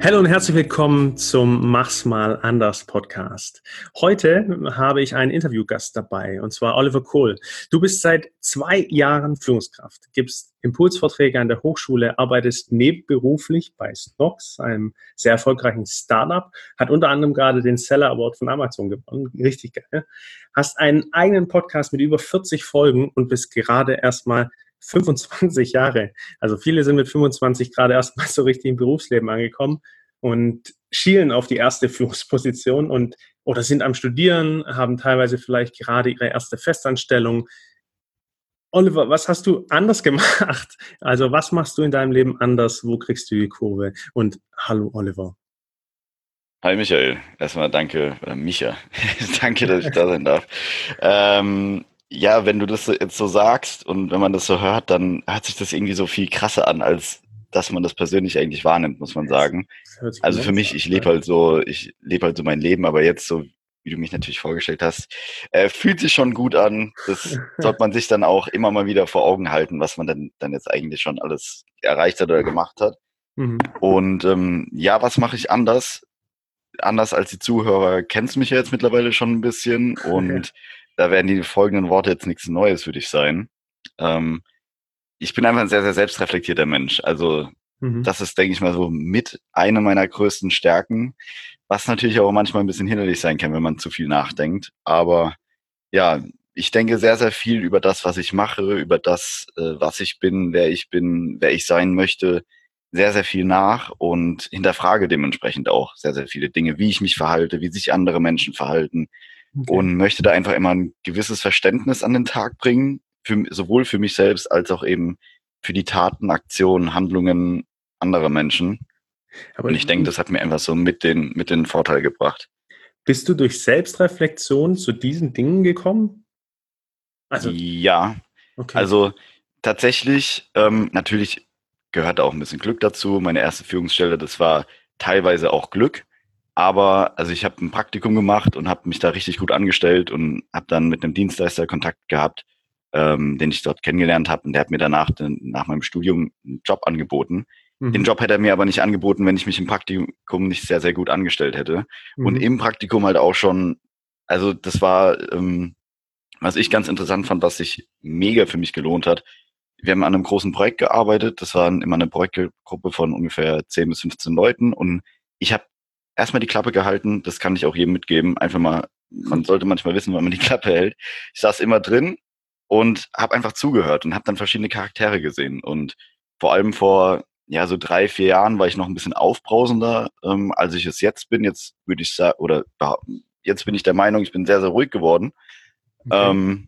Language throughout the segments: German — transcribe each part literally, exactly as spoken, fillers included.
Hallo und herzlich willkommen zum Mach's mal anders Podcast. Heute habe ich einen Interviewgast dabei, und zwar Oliver Kohl. Du bist seit zwei Jahren Führungskraft, gibst Impulsvorträge an der Hochschule, arbeitest nebenberuflich bei Snox, einem sehr erfolgreichen Startup, hat unter anderem gerade den Seller Award von Amazon gewonnen, richtig geil. Hast einen eigenen Podcast mit über vierzig Folgen und bist gerade erstmal fünfundzwanzig Jahre. Also viele sind mit fünfundzwanzig gerade erstmal so richtig im Berufsleben angekommen und schielen auf die erste Führungsposition und oder sind am Studieren, haben teilweise vielleicht gerade ihre erste Festanstellung. Oliver, was hast du anders gemacht? Also was machst du in deinem Leben anders? Wo kriegst du die Kurve? Und hallo Oliver. Hi Michael, erstmal danke, oder Micha, danke, dass ich da sein darf. Ähm, ja, wenn du das so- jetzt so sagst und wenn man das so hört, dann hört sich das irgendwie so viel krasser an, als dass man das persönlich eigentlich wahrnimmt, muss man Das, sagen. das hört sich Also genau für so mich, an. ich lebe Ne? halt so, ich lebe halt so mein Leben, aber jetzt so, wie du mich natürlich vorgestellt hast, äh, fühlt sich schon gut an. Das sollte man sich dann auch immer mal wieder vor Augen halten, was man dann, dann jetzt eigentlich schon alles erreicht hat oder gemacht hat. Mhm. Und ähm, ja, was mache ich anders? Anders als die Zuhörer kennst mich ja jetzt mittlerweile schon ein bisschen Ja. und da werden die folgenden Worte jetzt nichts Neues für dich sein. Ähm, Ich bin einfach ein sehr, sehr selbstreflektierter Mensch. Also Mhm. das ist, denke ich mal, so mit einer meiner größten Stärken, was natürlich auch manchmal ein bisschen hinderlich sein kann, wenn man zu viel nachdenkt. Aber ja, ich denke sehr, sehr viel über das, was ich mache, über das, äh, was ich bin, wer ich bin, wer ich sein möchte, sehr, sehr viel nach und hinterfrage dementsprechend auch sehr, sehr viele Dinge, wie ich mich verhalte, wie sich andere Menschen verhalten Okay. und möchte da einfach immer ein gewisses Verständnis an den Tag bringen, für, sowohl für mich selbst als auch eben für die Taten, Aktionen, Handlungen anderer Menschen. Aber Und ich denke, das hat mir einfach so mit den, mit den Vorteil gebracht. bist du durch Selbstreflexion zu diesen Dingen gekommen? Also, Ja, okay. also tatsächlich, ähm, natürlich gehört auch ein bisschen Glück dazu. Meine erste Führungsstelle, das war teilweise auch Glück. Aber also ich habe ein Praktikum gemacht und habe mich da richtig gut angestellt und habe dann mit einem Dienstleister Kontakt gehabt, ähm, den ich dort kennengelernt habe. Und der hat mir danach den, nach meinem Studium einen Job angeboten. Den Mhm. Job hätte er mir aber nicht angeboten, wenn ich mich im Praktikum nicht sehr, sehr gut angestellt hätte. Und Mhm. im Praktikum halt auch schon, also das war ähm, was ich ganz interessant fand, was sich mega für mich gelohnt hat. Wir haben an einem großen Projekt gearbeitet. Das war immer eine Projektgruppe von ungefähr zehn bis fünfzehn Leuten. Und ich habe erstmal die Klappe gehalten. Das kann ich auch jedem mitgeben. Einfach mal, man sollte manchmal wissen, wann man die Klappe hält. Ich saß immer drin und habe einfach zugehört und habe dann verschiedene Charaktere gesehen. Und vor allem vor ja so drei, vier Jahren war ich noch ein bisschen aufbrausender, ähm, als ich es jetzt bin. Jetzt würde ich sagen, oder behaupten, jetzt bin ich der Meinung, ich bin sehr, sehr ruhig geworden. Okay. Ähm,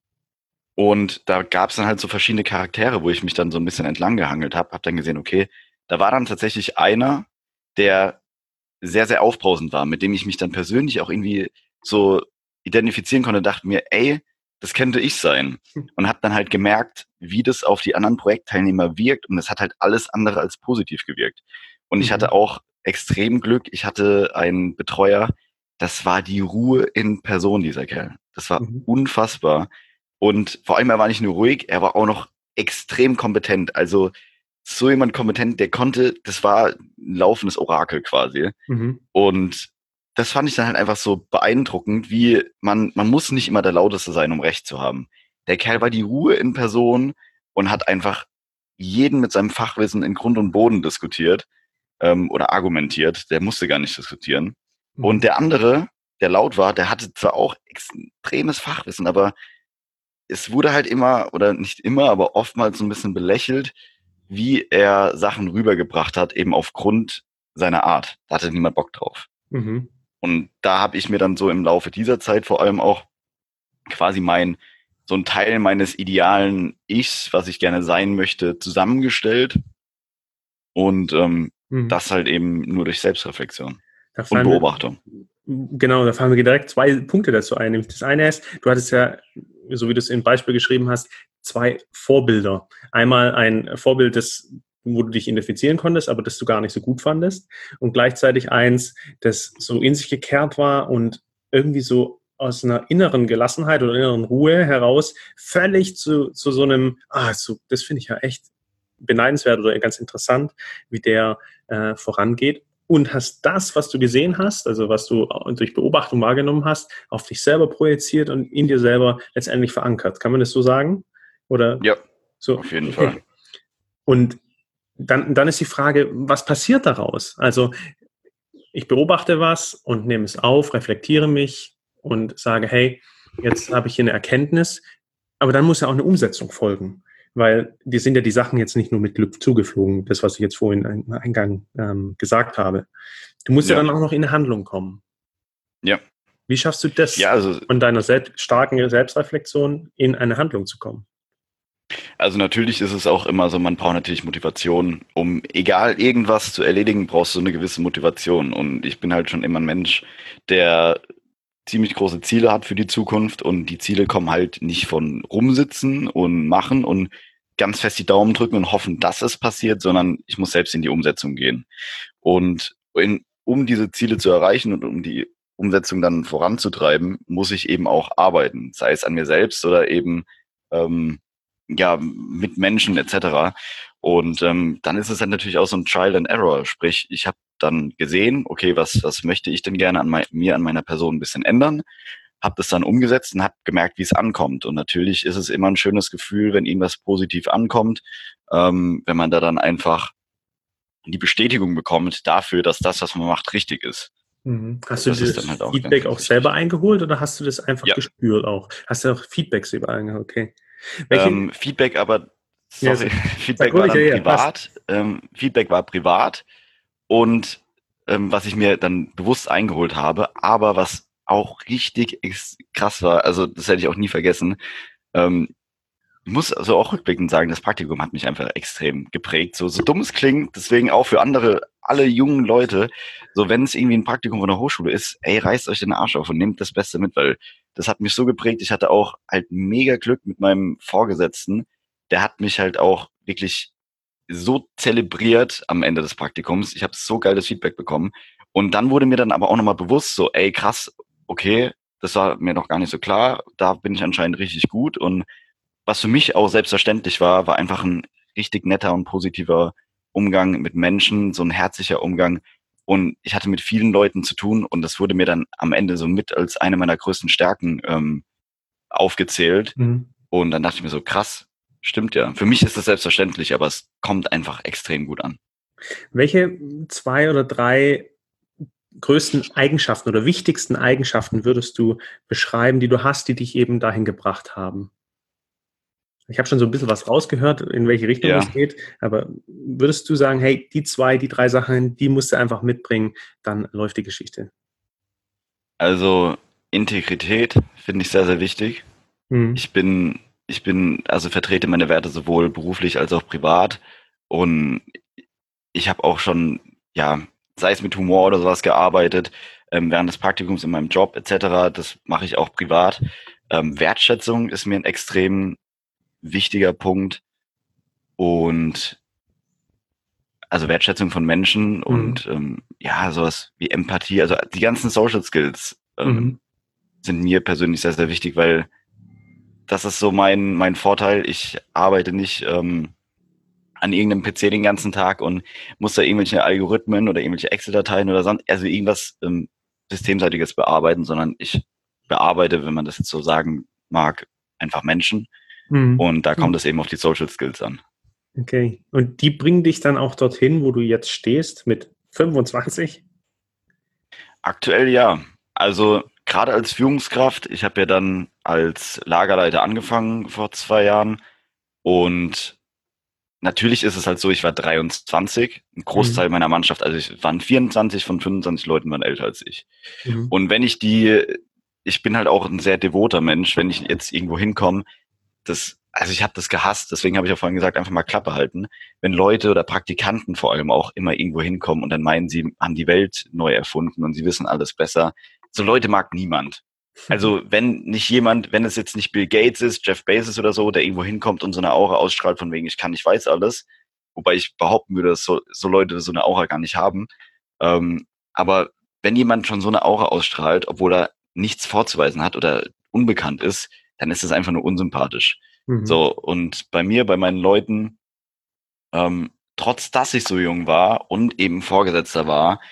und da gab es dann halt so verschiedene Charaktere, wo ich mich dann so ein bisschen entlang gehangelt habe, habe dann gesehen, okay, da war dann tatsächlich einer, der sehr, sehr aufbrausend war, mit dem ich mich dann persönlich auch irgendwie so identifizieren konnte, dachte mir, ey, das könnte ich sein. Und habe dann halt gemerkt, wie das auf die anderen Projektteilnehmer wirkt. Und das hat halt alles andere als positiv gewirkt. Und ich hatte Mhm. auch extrem Glück. Ich hatte einen Betreuer, das war die Ruhe in Person, dieser Kerl. Das war Mhm. unfassbar. Und vor allem, er war nicht nur ruhig, er war auch noch extrem kompetent. Also so jemand kompetent, der konnte, das war ein laufendes Orakel quasi. Mhm. Und das fand ich dann halt einfach so beeindruckend, wie man, man muss nicht immer der Lauteste sein, um Recht zu haben. Der Kerl war die Ruhe in Person und hat einfach jeden mit seinem Fachwissen in Grund und Boden diskutiert, ähm, oder argumentiert. Der musste gar nicht diskutieren. Und Mhm. der andere, der laut war, der hatte zwar auch extremes Fachwissen, aber es wurde halt immer, oder nicht immer, aber oftmals so ein bisschen belächelt, wie er Sachen rübergebracht hat, eben aufgrund seiner Art. Da hatte niemand Bock drauf. Mhm. Und da habe ich mir dann so im Laufe dieser Zeit vor allem auch quasi mein, so ein Teil meines idealen Ichs, was ich gerne sein möchte, zusammengestellt und ähm, Mhm. das halt eben nur durch Selbstreflexion Da und fallen mir, Beobachtung. genau, da fallen mir direkt zwei Punkte dazu ein. Nämlich das eine ist, du hattest ja, so wie du es im Beispiel geschrieben hast, zwei Vorbilder. Einmal ein Vorbild, das, wo du dich identifizieren konntest, aber das du gar nicht so gut fandest. Und gleichzeitig eins, das so in sich gekehrt war und irgendwie so aus einer inneren Gelassenheit oder inneren Ruhe heraus völlig zu, zu so einem, ah, so, das finde ich ja echt beneidenswert oder ganz interessant, wie der äh, vorangeht. und hast das, was du gesehen hast, also was du durch Beobachtung wahrgenommen hast, auf dich selber projiziert und in dir selber letztendlich verankert. Kann man das so sagen? Oder Ja, so? auf jeden Okay. Fall. Und dann, dann ist die Frage, was passiert daraus? Also ich beobachte was und nehme es auf, reflektiere mich und sage, hey, jetzt habe ich hier eine Erkenntnis, aber dann muss ja auch eine Umsetzung folgen, weil die sind ja die Sachen jetzt nicht nur mit Glück zugeflogen, das, was ich jetzt vorhin im Eingang ähm, gesagt habe. Du musst ja Ja, dann auch noch in eine Handlung kommen. ja. Wie schaffst du Ja, das, also von deiner selbst, starken Selbstreflexion in eine Handlung zu kommen? Also natürlich ist es auch immer so, man braucht natürlich Motivation. Um egal irgendwas zu erledigen, brauchst du eine gewisse Motivation. Und ich bin halt schon immer ein Mensch, der ziemlich große Ziele hat für die Zukunft und die Ziele kommen halt nicht von rumsitzen und machen und ganz fest die Daumen drücken und hoffen, dass es passiert, sondern ich muss selbst in die Umsetzung gehen. Und in, um diese Ziele zu erreichen und um die Umsetzung dann voranzutreiben, muss ich eben auch arbeiten, sei es an mir selbst oder eben ähm, ja mit Menschen et cetera. Und ähm, dann ist es dann natürlich auch so ein Trial and Error. Sprich, ich habe dann gesehen, okay, was was möchte ich denn gerne an mein, mir an meiner Person ein bisschen ändern, habe das dann umgesetzt und habe gemerkt, wie es ankommt. Und natürlich ist es immer ein schönes Gefühl, wenn irgendwas positiv ankommt, ähm, wenn man da dann einfach die Bestätigung bekommt dafür, dass das, was man macht, richtig ist. Mhm. Hast du Das ist das dann halt auch ganz, Feedback auch ganz selber wichtig. eingeholt oder hast du das einfach Ja, gespürt auch? Hast du auch Feedbacks selber eingeholt? Okay. Welche, ähm, Feedback aber, ja, sorry, sag, sag Feedback war ruhig, ja, dann ja, passt. privat. Ähm, Feedback war privat und ähm, was ich mir dann bewusst eingeholt habe, aber was auch richtig ex- krass war, also das hätte ich auch nie vergessen. Ähm, Ich muss also auch rückblickend sagen, das Praktikum hat mich einfach extrem geprägt. So, so dumm es klingt, deswegen auch für andere, alle jungen Leute, so wenn es irgendwie ein Praktikum von der Hochschule ist, ey, reißt euch den Arsch auf und nehmt das Beste mit, weil das hat mich so geprägt. Ich hatte auch halt mega Glück mit meinem Vorgesetzten. Der hat mich halt auch wirklich so zelebriert am Ende des Praktikums. Ich habe so geiles Feedback bekommen. Und dann wurde mir dann aber auch nochmal bewusst, so, ey, krass, okay, das war mir noch gar nicht so klar. Da bin ich anscheinend richtig gut und was für mich auch selbstverständlich war, war einfach ein richtig netter und positiver Umgang mit Menschen, so ein herzlicher Umgang. Und ich hatte mit vielen Leuten zu tun und das wurde mir dann am Ende so mit als eine meiner größten Stärken ähm, aufgezählt. Mhm. Und dann dachte ich mir so, krass, stimmt ja. Für mich ist das selbstverständlich, aber es kommt einfach extrem gut an. Welche zwei oder drei größten Eigenschaften oder wichtigsten Eigenschaften würdest du beschreiben, die du hast, die dich eben dahin gebracht haben? Ich habe schon so ein bisschen was rausgehört, in welche Richtung Ja, es geht, aber würdest du sagen, hey, die zwei, die drei Sachen, die musst du einfach mitbringen, dann läuft die Geschichte. also Integrität finde ich sehr, sehr wichtig. Mhm. Ich bin, ich bin, also vertrete meine Werte sowohl beruflich als auch privat. Und ich habe auch schon, ja, sei es mit Humor oder sowas gearbeitet, ähm, während des Praktikums in meinem Job et cetera. Das mache ich auch privat. Ähm, Wertschätzung ist mir ein extrem wichtiger Punkt und also Wertschätzung von Menschen Mhm. und ähm, ja, sowas wie Empathie, also die ganzen Social Skills Mhm. ähm, sind mir persönlich sehr, sehr wichtig, weil das ist so mein, mein Vorteil. Ich arbeite nicht ähm, an irgendeinem P C den ganzen Tag und muss da irgendwelche Algorithmen oder irgendwelche Excel-Dateien oder sonst, also irgendwas ähm, Systemseitiges bearbeiten, sondern ich bearbeite, wenn man das jetzt so sagen mag, einfach Menschen. Mhm. Und da kommt Mhm. es eben auf die Social Skills an. Okay. Und die bringen dich dann auch dorthin, wo du jetzt stehst mit fünfundzwanzig? Aktuell ja. Also gerade als Führungskraft, ich habe ja dann als Lagerleiter angefangen vor zwei Jahren und natürlich ist es halt so, ich war dreiundzwanzig, ein Mhm. Großteil meiner Mannschaft, also ich waren vierundzwanzig von fünfundzwanzig Leuten waren älter als ich. Mhm. Und wenn ich die, ich bin halt auch ein sehr devoter Mensch, wenn ich jetzt irgendwo hinkomme, das, also ich habe das gehasst, deswegen habe ich ja vorhin gesagt, einfach mal Klappe halten. Wenn Leute oder Praktikanten vor allem auch immer irgendwo hinkommen und dann meinen, sie haben die Welt neu erfunden und sie wissen alles besser. So Leute mag niemand. Also wenn nicht jemand, wenn es jetzt nicht Bill Gates ist, Jeff Bezos oder so, der irgendwo hinkommt und so eine Aura ausstrahlt von wegen, ich kann, ich weiß alles, wobei ich behaupten würde, dass so, so Leute so eine Aura gar nicht haben. Ähm, aber wenn jemand schon so eine Aura ausstrahlt, obwohl er nichts vorzuweisen hat oder unbekannt ist, dann ist es einfach nur unsympathisch. Mhm. So, und bei mir, bei meinen Leuten, ähm, trotz dass ich so jung war und eben Vorgesetzter war,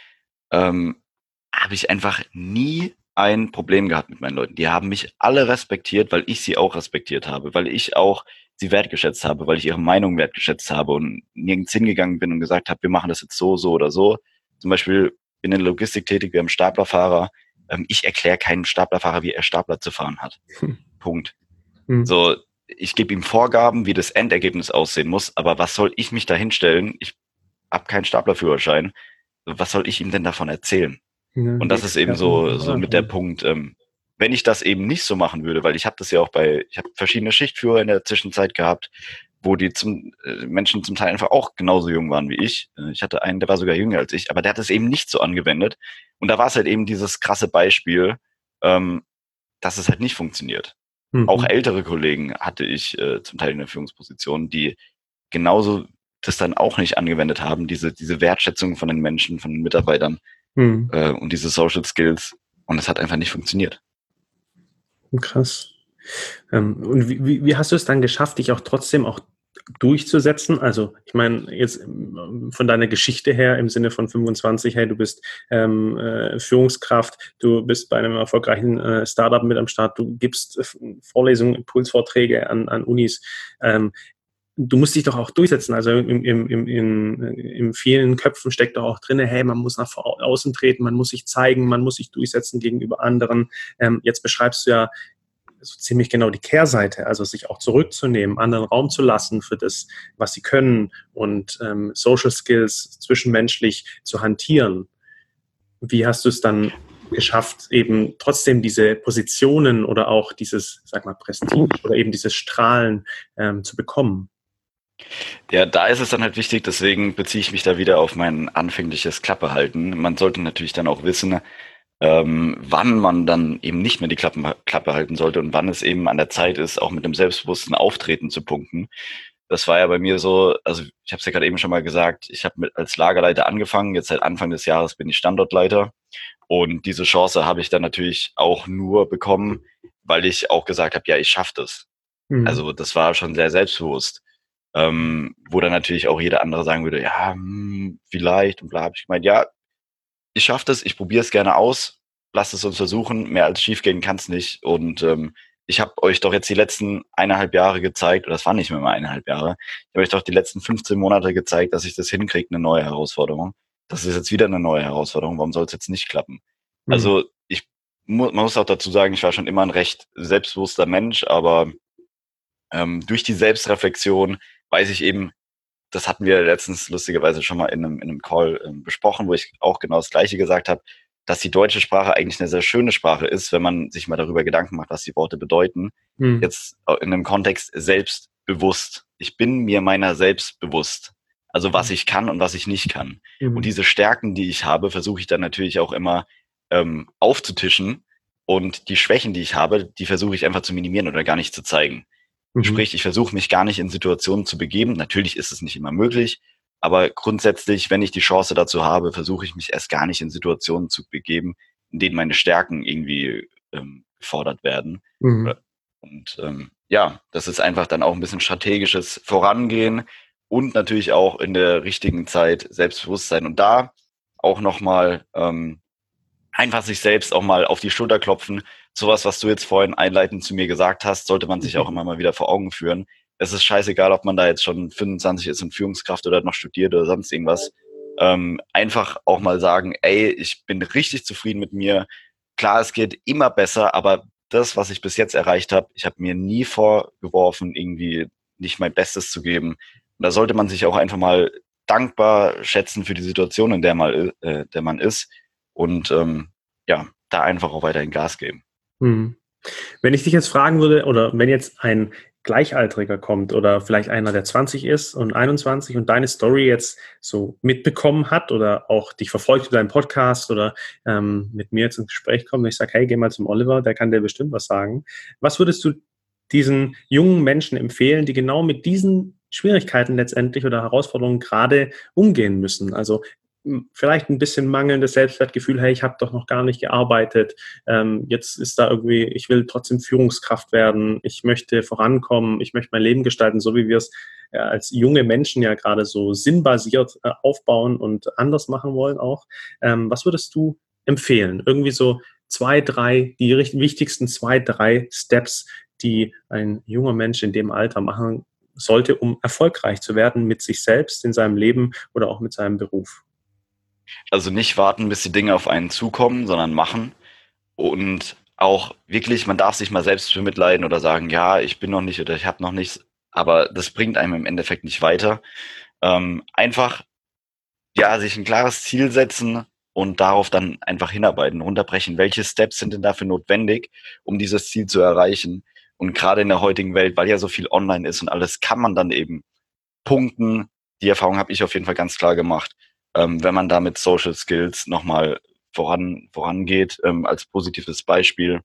ähm, habe ich einfach nie ein Problem gehabt mit meinen Leuten. Die haben mich alle respektiert, weil ich sie auch respektiert habe, weil ich auch sie wertgeschätzt habe, weil ich ihre Meinung wertgeschätzt habe und nirgends hingegangen bin und gesagt habe, wir machen das jetzt so, so oder so. Zum Beispiel bin in der Logistik tätig, wir haben Staplerfahrer. Ähm, ich erkläre keinem Staplerfahrer, wie er Stapler zu fahren hat. Hm. Punkt. Hm. So, ich gebe ihm Vorgaben, wie das Endergebnis aussehen muss, aber was soll ich mich da hinstellen? Ich habe keinen Staplerführerschein. Was soll ich ihm denn davon erzählen? Ja, Und die das ist eben Experten so von so mit der Anfang. Punkt, ähm, wenn ich das eben nicht so machen würde, weil ich habe das ja auch bei, ich habe verschiedene Schichtführer in der Zwischenzeit gehabt, wo die zum äh, Menschen zum Teil einfach auch genauso jung waren wie ich. Äh, ich hatte einen, der war sogar jünger als ich, aber der hat es eben nicht so angewendet. Und da war es halt eben dieses krasse Beispiel, ähm, dass es halt nicht funktioniert. Auch Mhm. ältere Kollegen hatte ich äh, zum Teil in der Führungsposition, die genauso das dann auch nicht angewendet haben, diese, diese Wertschätzung von den Menschen, von den Mitarbeitern Mhm. äh, und diese Social Skills. Und es hat einfach nicht funktioniert. Krass. Ähm, und wie, wie, wie hast du es dann geschafft, dich auch trotzdem auch durchzusetzen? Also ich meine, jetzt ähm, von deiner Geschichte her im Sinne von fünfundzwanzig, hey, du bist ähm, äh, Führungskraft, du bist bei einem erfolgreichen äh, Startup mit am Start, du gibst äh, Vorlesungen, Impulsvorträge an, an Unis. Ähm, du musst dich doch auch durchsetzen. Also im, im, im, in, in vielen Köpfen steckt doch auch drin, hey, man muss nach außen treten, man muss sich zeigen, man muss sich durchsetzen gegenüber anderen. Ähm, jetzt beschreibst du ja so ziemlich genau die Kehrseite, also sich auch zurückzunehmen, anderen Raum zu lassen für das, was sie können und ähm, Social Skills zwischenmenschlich zu hantieren. Wie hast du es dann geschafft, eben trotzdem diese Positionen oder auch dieses, sag mal, Prestige oder eben dieses Strahlen ähm, zu bekommen? Ja, da ist es dann halt wichtig, deswegen beziehe ich mich da wieder auf mein anfängliches Klappe halten. Man sollte natürlich dann auch wissen, ähm, wann man dann eben nicht mehr die Klappen, Klappe halten sollte und wann es eben an der Zeit ist, auch mit einem selbstbewussten Auftreten zu punkten. Das war ja bei mir so, also ich habe es ja gerade eben schon mal gesagt, ich habe mit als Lagerleiter angefangen, jetzt seit Anfang des Jahres bin ich Standortleiter und diese Chance habe ich dann natürlich auch nur bekommen, weil ich auch gesagt habe, ja, ich schaffe das. Mhm. Also das war schon sehr selbstbewusst. Ähm, wo dann natürlich auch jeder andere sagen würde, ja, hm, vielleicht und bla, hab ich gemeint, ja, ich schaffe das, ich probiere es gerne aus, lasst es uns versuchen, mehr als schiefgehen kann es nicht. Und ähm, ich habe euch doch jetzt die letzten eineinhalb Jahre gezeigt, oder das waren nicht mehr mal eineinhalb Jahre, ich habe euch doch die letzten fünfzehn Monate gezeigt, dass ich das hinkriege, eine neue Herausforderung. Das ist jetzt wieder eine neue Herausforderung, warum soll es jetzt nicht klappen? Mhm. Also ich mu man muss auch dazu sagen, ich war schon immer ein recht selbstbewusster Mensch, aber ähm, durch die Selbstreflexion weiß ich eben, das hatten wir letztens lustigerweise schon mal in einem, in einem Call ähm, besprochen, wo ich auch genau das Gleiche gesagt habe, dass die deutsche Sprache eigentlich eine sehr schöne Sprache ist, wenn man sich mal darüber Gedanken macht, was die Worte bedeuten. Mhm. Jetzt in einem Kontext selbstbewusst. Ich bin mir meiner selbst bewusst. Also was ich kann und was ich nicht kann. Und Mhm. diese Stärken, die ich habe, versuche ich dann natürlich auch immer ähm, aufzutischen. Und die Schwächen, die ich habe, die versuche ich einfach zu minimieren oder gar nicht zu zeigen. Mhm. Sprich, ich versuche mich gar nicht in Situationen zu begeben. Natürlich ist es nicht immer möglich, aber grundsätzlich, wenn ich die Chance dazu habe, versuche ich mich erst gar nicht in Situationen zu begeben, in denen meine Stärken irgendwie ähm, gefordert werden. Mhm. Und ähm, ja, das ist einfach dann auch ein bisschen strategisches Vorangehen und natürlich auch in der richtigen Zeit Selbstbewusstsein. Und da auch nochmal ähm, einfach sich selbst auch mal auf die Schulter klopfen. Sowas, was du jetzt vorhin einleitend zu mir gesagt hast, sollte man sich auch immer mal wieder vor Augen führen. Es ist scheißegal, ob man da jetzt schon fünfundzwanzig ist und Führungskraft oder noch studiert oder sonst irgendwas. Ähm, einfach auch mal sagen, ey, ich bin richtig zufrieden mit mir. Klar, es geht immer besser, aber das, was ich bis jetzt erreicht habe, ich habe mir nie vorgeworfen, irgendwie nicht mein Bestes zu geben. Und da sollte man sich auch einfach mal dankbar schätzen für die Situation, in der, mal, äh, der man ist. Und ähm, ja, da einfach auch weiterhin Gas geben. Mhm. Wenn ich dich jetzt fragen würde, oder wenn jetzt ein Gleichaltriger kommt oder vielleicht einer, der zwanzig ist und einundzwanzig und deine Story jetzt so mitbekommen hat oder auch dich verfolgt über deinen Podcast oder ähm, mit mir jetzt ins Gespräch kommt und ich sage, hey, geh mal zum Oliver, der kann dir bestimmt was sagen. Was würdest du diesen jungen Menschen empfehlen, die genau mit diesen Schwierigkeiten letztendlich oder Herausforderungen gerade umgehen müssen? Also vielleicht ein bisschen mangelndes Selbstwertgefühl, hey, ich habe doch noch gar nicht gearbeitet, ähm, jetzt ist da irgendwie, ich will trotzdem Führungskraft werden, ich möchte vorankommen, ich möchte mein Leben gestalten, so wie wir es äh, als junge Menschen ja gerade so sinnbasiert äh, aufbauen und anders machen wollen auch. Ähm, was würdest du empfehlen? Irgendwie so zwei, drei, die richt- wichtigsten zwei, drei Steps, die ein junger Mensch in dem Alter machen sollte, um erfolgreich zu werden mit sich selbst in seinem Leben oder auch mit seinem Beruf. Also nicht warten, bis die Dinge auf einen zukommen, sondern machen. Und auch wirklich, man darf sich mal selbst bemitleiden oder sagen, ja, ich bin noch nicht oder ich habe noch nichts, aber das bringt einem im Endeffekt nicht weiter. Ähm, einfach, ja, sich ein klares Ziel setzen und darauf dann einfach hinarbeiten, runterbrechen. Welche Steps sind denn dafür notwendig, um dieses Ziel zu erreichen? Und gerade in der heutigen Welt, weil ja so viel online ist und alles, kann man dann eben punkten. Die Erfahrung habe ich auf jeden Fall ganz klar gemacht. Ähm, wenn man da mit Social Skills nochmal voran, vorangeht, ähm, als positives Beispiel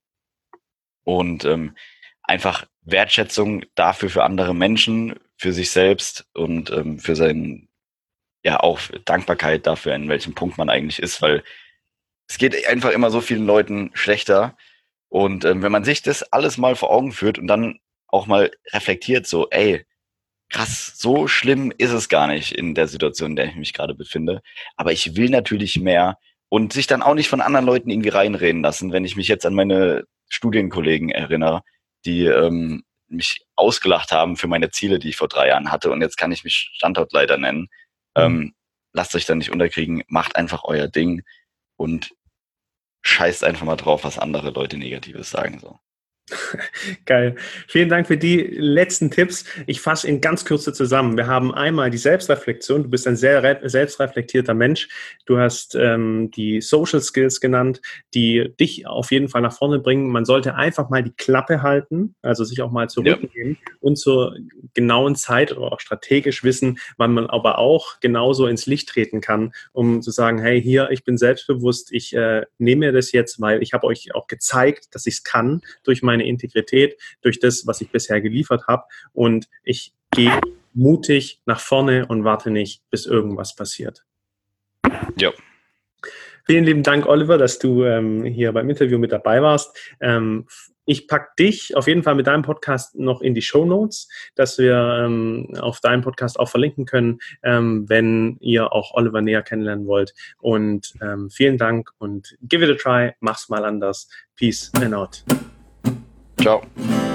und ähm, einfach Wertschätzung dafür für andere Menschen, für sich selbst und ähm, für sein, ja, auch Dankbarkeit dafür, in welchem Punkt man eigentlich ist, weil es geht einfach immer so vielen Leuten schlechter. Und ähm, wenn man sich das alles mal vor Augen führt und dann auch mal reflektiert, so, ey, krass, so schlimm ist es gar nicht in der Situation, in der ich mich gerade befinde. Aber ich will natürlich mehr und sich dann auch nicht von anderen Leuten irgendwie reinreden lassen. Wenn ich mich jetzt an meine Studienkollegen erinnere, die ähm, mich ausgelacht haben für meine Ziele, die ich vor drei Jahren hatte und jetzt kann ich mich Standortleiter nennen. Mhm. Ähm, lasst euch da nicht unterkriegen, macht einfach euer Ding und scheißt einfach mal drauf, was andere Leute Negatives sagen. So. Geil. Vielen Dank für die letzten Tipps. Ich fasse in ganz Kürze zusammen. Wir haben einmal die Selbstreflexion. Du bist ein sehr re- selbstreflektierter Mensch. Du hast ähm, die Social Skills genannt, die dich auf jeden Fall nach vorne bringen. Man sollte einfach mal die Klappe halten, also sich auch mal Ja, zurücknehmen und zur genauen Zeit oder auch strategisch wissen, wann man aber auch genauso ins Licht treten kann, um zu sagen, hey, hier, ich bin selbstbewusst, ich äh, nehme mir das jetzt, weil ich habe euch auch gezeigt, dass ich es kann durch meine Integrität, durch das, was ich bisher geliefert habe. Und ich gehe mutig nach vorne und warte nicht, bis irgendwas passiert. ja, Vielen lieben Dank, Oliver, dass du ähm, hier beim Interview mit dabei warst. Ähm, ich packe dich auf jeden Fall mit deinem Podcast noch in die Shownotes, dass wir ähm, auf deinem Podcast auch verlinken können, ähm, wenn ihr auch Oliver näher kennenlernen wollt. Und ähm, vielen Dank und give it a try, mach's mal anders. Peace and out. ciao.